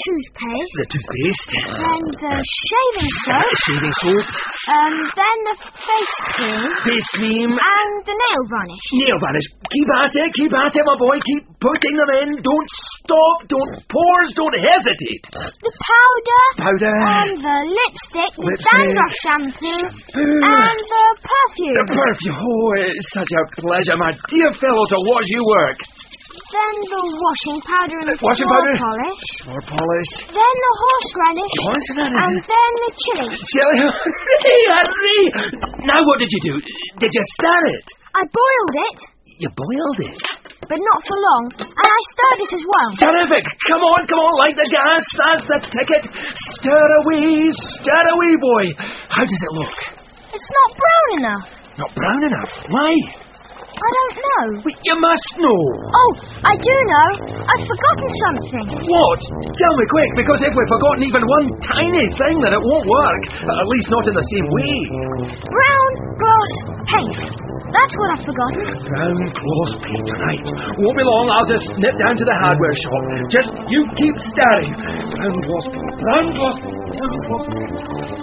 toothpaste. The toothpaste. Then the shaving soap. Shaving soap. Then the face cream. Face cream. And the nail varnish. Nail varnish. Keep at it, my boy. Keep putting them in. Don't stop. Don't pause. Don't hesitate. The powder. Powder. And the lipstick. The dandruff shampoo. And the perfume. The perfume. Oh, it's such a pleasure, my dear fellow, to watch you work. Then the washing powder and the washing floor powder? polish. Floor polish. Then the horseradish. Horseradish. And then the chili. Chili. Hurry! Now what did you do? Did you stir it? I boiled it. You boiled it? But not for long. And I stirred it as well. Terrific! Come on, light the gas. That's the ticket. Stir away, boy. How does it look? It's not brown enough. Not brown enough? Why? I don't know. But you must know. Oh, I do know. I've forgotten something. What? Tell me quick, because if we've forgotten even one tiny thing, then it won't work. At least not in the same way. Brown gloss paint. That's what I've forgotten. Brown gloss paint, right. Won't be long, I'll just nip down to the hardware shop. Just you keep staring. Brown gloss paint. Brown gloss paint.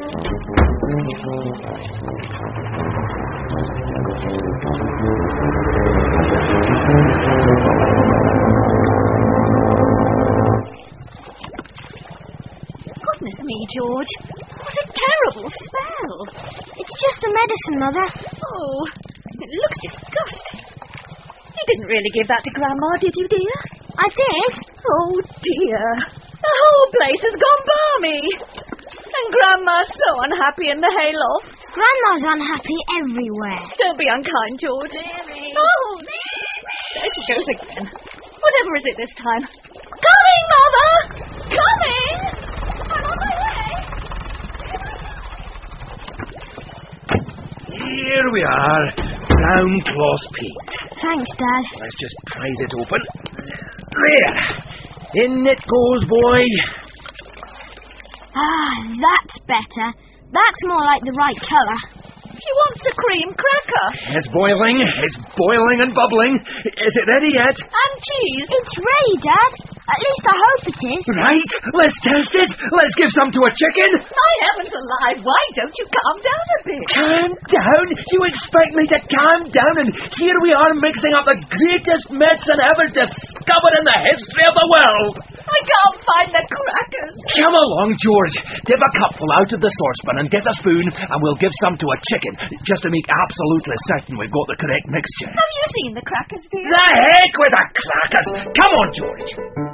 Goodness me, George. What a terrible smell. It's just the medicine, Mother. Oh, it looks disgusting. You didn't really give that to Grandma, did you, dear? I did. Oh, dear. The whole place has gone balmy. And Grandma's so unhappy in the hayloft. Grandma's unhappy everywhere. Don't be unkind, George. Mary. Oh, there she goes again. Whatever is it this time? Coming, Mother! Coming! I'm on my way. Here we are. Brown gloss paint. Thanks, Dad. Let's just prise it open. There. In it goes, boy. Ah, that's better. That's more like the right colour. She wants a cream cracker. It's boiling. It's boiling and bubbling. Is it ready yet? And cheese. It's ready, Dad. At least I hope it is. Right. Let's test it. Let's give some to a chicken. My heavens alive, why don't you calm down a bit? Calm down? You expect me to calm down? And here we are mixing up the greatest medicine ever discovered in the history of the world. I can't find the crackers. Come along, George. Dip a cupful out of the saucepan and get a spoon, and we'll give some to a chicken, just to make absolutely certain we've got the correct mixture. Have you seen the crackers, dear? The heck with the crackers! Come on, George.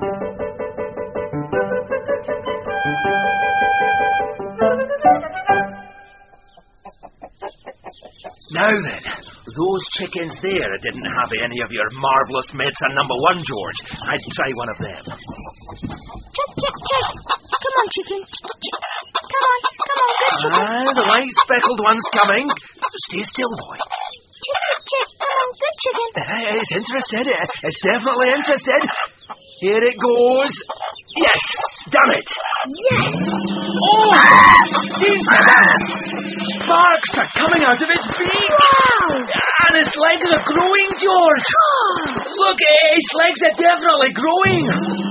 Now then, those chickens there didn't have any of your marvellous medicine number one, George. I'd try one of them. Chick, chick, chick. Come on, chicken. Come on, good chicken. The white speckled one's coming. Stay still, boy. Chick, chick, chick. Come on, good chicken. It's interested. It's definitely interested. Here it goes. Yes, done it. Yes. Oh, see that? Sparks are coming out of its beak. Wow. And its legs are growing, George. Look, its legs are definitely growing.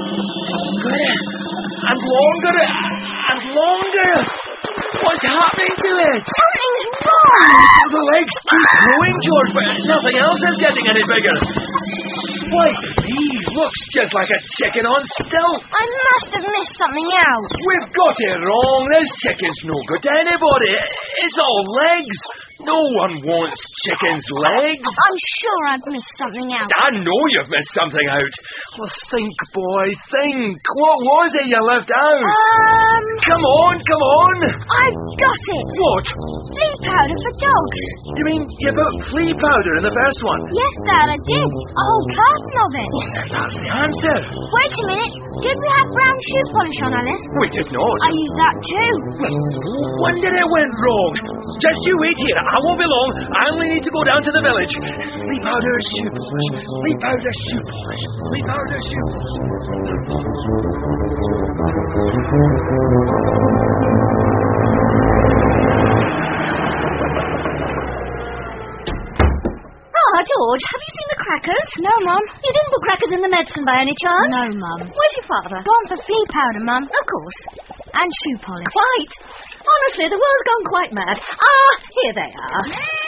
And longer and longer. What's happening to it? Something's wrong. The legs keep growing, George, but nothing else is getting any bigger. Why, he looks just like a chicken on stilts. I must have missed something out. We've got it wrong. This chicken's no good to anybody. It's all legs. No one wants chicken's legs. I'm sure I've missed something out. I know you've missed something out. Well, think, boy, think. What was it you left out? Come on. I've got it. What? Flea powder for dogs. You mean you put flea powder in the first one? Yes, Dad, I did. A whole carton of it. That's the answer. Wait a minute. Did we have brown shoe polish on our list? We did not. I used that too. Well, no wonder it went wrong. Just you wait here. I won't be long. I only need to go down to the village. Flea powder, shoe polish. Flea powder, shoe polish. Flea powder, shoe polish. George, have you seen the crackers? No, Mum. You didn't put crackers in the medicine by any chance? No, Mum. Where's your father? Gone for flea powder, Mum. Of course. And shoe polish. Quite. Honestly, the world's gone quite mad. Ah, here they are.